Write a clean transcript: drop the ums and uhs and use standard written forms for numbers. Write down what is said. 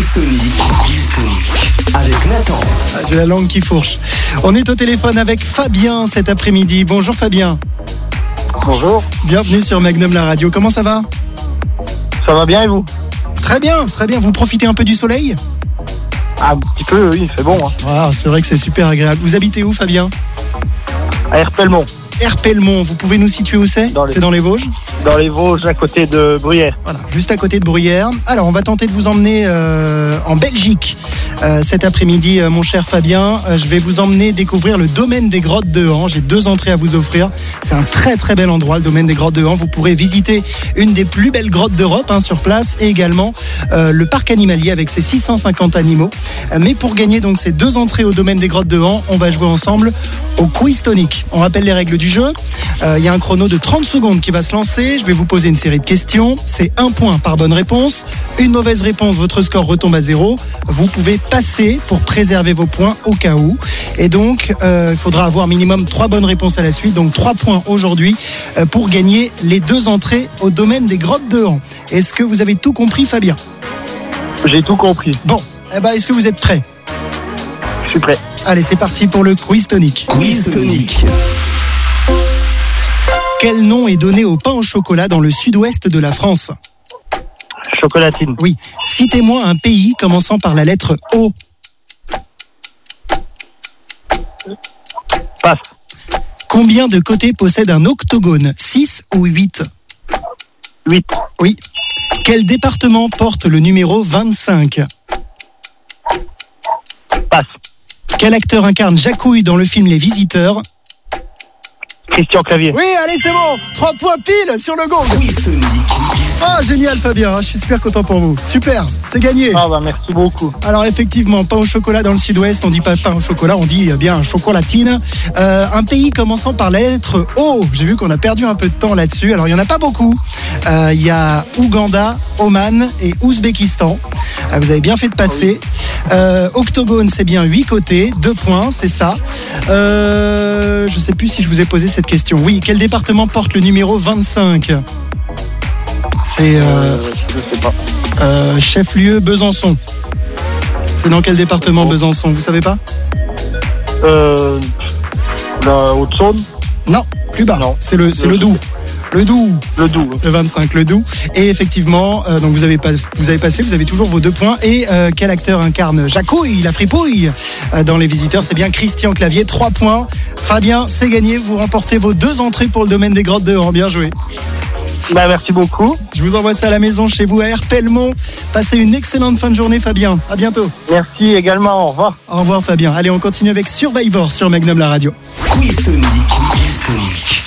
Quiz Tonic avec Nathan. J'ai la langue qui fourche. On est au téléphone avec Fabien cet après-midi. Bonjour Fabien. Bonjour. Bienvenue sur Magnum la radio. Comment ça va ? Ça va bien et vous ? Très bien, très bien. Vous profitez un peu du soleil ? Un petit peu, oui, c'est bon. Ah, c'est vrai que c'est super agréable. Vous habitez où Fabien ? À Herpelmont. Herpelmont, vous pouvez nous situer où c'est ? C'est dans les Vosges ? Dans les Vosges, à côté de Bruyères. Voilà, juste à côté de Bruyères. Alors, on va tenter de vous emmener en Belgique cet après-midi, mon cher Fabien. Je vais vous emmener découvrir le domaine des grottes de Han. J'ai 2 entrées à vous offrir. C'est un très très bel endroit, le domaine des grottes de Han. Vous pourrez visiter une des plus belles grottes d'Europe sur place et également le parc animalier avec ses 650 animaux. Mais pour gagner donc ces 2 entrées au domaine des grottes de Han, on va jouer ensemble au Quiz Tonic. On rappelle les règles du jeu. Il y a un chrono de 30 secondes qui va se lancer. Je vais vous poser une série de questions. C'est 1 point par bonne réponse. Une mauvaise réponse, votre score retombe à 0. Vous pouvez passer pour préserver vos points au cas où. Et donc, il faudra avoir minimum 3 bonnes réponses à la suite. Donc 3 points aujourd'hui pour gagner les 2 entrées au domaine des grottes de Han. Est-ce que vous avez tout compris, Fabien ? J'ai tout compris. Bon, est-ce que vous êtes prêts ? Je suis prêt. Allez, c'est parti pour le Quiz Tonic. Quiz Tonic. Quel nom est donné au pain au chocolat dans le sud-ouest de la France ? Chocolatine. Oui. Citez-moi un pays commençant par la lettre O. Passe. Combien de côtés possède un octogone ? 6 ou 8 ? 8. Oui. Quel département porte le numéro 25 ? Passe. Quel acteur incarne Jacouille dans le film Les Visiteurs ? Christian Clavier. Oui, allez, c'est bon. 3 points pile sur le gong. Quiz Tonic. Ah, génial, Fabien. Je suis super content pour vous. Super, c'est gagné. Ah bah merci beaucoup. Alors effectivement, pain au chocolat dans le sud-ouest, on dit pas pain au chocolat, on dit bien chocolatine. Un pays commençant par la lettre O. J'ai vu qu'on a perdu un peu de temps là-dessus. Alors il y en a pas beaucoup. Il y a Ouganda, Oman et Ouzbékistan. Vous avez bien fait de passer. Octogone, c'est bien 8 côtés, 2 points, c'est ça. Je sais plus si je vous ai posé cette question. Oui, quel département porte le numéro 25 ? C'est Je sais pas. chef-lieu Besançon. C'est dans quel département Besançon ? Vous savez pas ? La Haute-Saône. Non, plus bas. Non. C'est le Doubs. Le Doubs. Le Doubs. Le 25, le Doubs. Et effectivement, donc vous avez passé, vous avez toujours vos 2 points. Et quel acteur incarne Jacouille, la fripouille dans Les Visiteurs ? C'est bien Christian Clavier, 3 points. Fabien, c'est gagné. Vous remportez vos 2 entrées pour le domaine des grottes de Han. Bien joué. Bah merci beaucoup. Je vous envoie ça à la maison chez vous à Herpelmont. Passez une excellente fin de journée, Fabien. À bientôt. Merci également. Au revoir. Au revoir, Fabien. Allez, on continue avec Survivor sur Magnum la radio. Quiz Tonic. Quiz Tonic.